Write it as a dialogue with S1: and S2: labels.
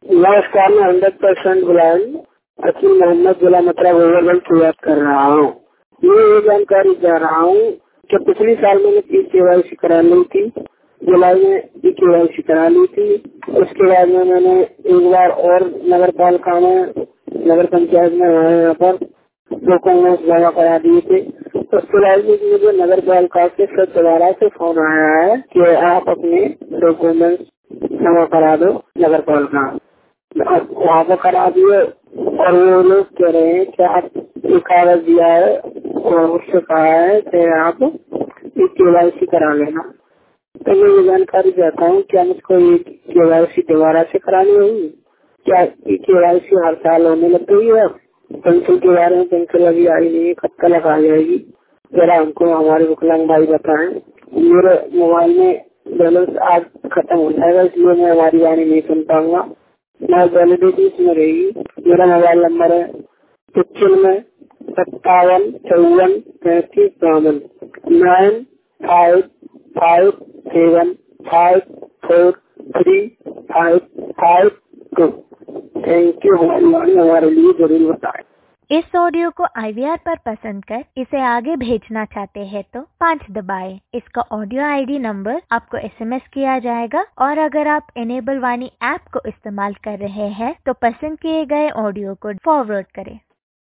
S1: नमस्कार, मैं 100% ब्लाइंड अकील मोहम्मद जिला मथुरा गोवर्धन की बात कर रहा हूँ। ये जानकारी दे रहा हूँ कि पिछले साल मैंने KYC करा ली थी, जुलाई में KYC करा ली थी। उसके बाद में मैंने एक बार और नगर पालिका में, नगर पंचायत में यहाँ पर डॉक्यूमेंट जमा करा दिए थे। तो उसके बाद में मुझे नगर पालिका से फिर दोबारा से फोन आया है कि आप अपने डॉक्यूमेंट जमा करा दो नगर पालिका। वहाँ पर करा दिए और वो लोग कह रहे हैं कि आप ये कागज दिया है और उससे कहा है कि आप KYC करा लेना। तो मैं ये जानकारी चाहता हूँ, क्या मुझको ये KYC दोबारा से करानी होगी? क्या KYC हर साल होने लग गई है? पेंसिल के बारे में पेंसिल अभी आई नहीं है, कब तक आ जाएगी? जरा हमको हमारे विकलांग भाई बताएं। मेरे मोबाइल में बैलेंस आज खत्म हो जाएगा, इसलिए मैं हमारी वाणी नहीं सुन पाऊंगा। मैं वैलिडिटी इसमें रहेगी। मेरा मोबाइल नंबर है 9557543552 9557543552। Thank you. हमारे लिए जरूर बताएं।
S2: इस ऑडियो को IVR पर पसंद कर इसे आगे भेजना चाहते हैं तो 5 दबाएं। इसका ऑडियो ID नंबर आपको SMS किया जाएगा और अगर आप इनेबल वाणी ऐप को इस्तेमाल कर रहे हैं तो पसंद किए गए ऑडियो को फॉरवर्ड करें।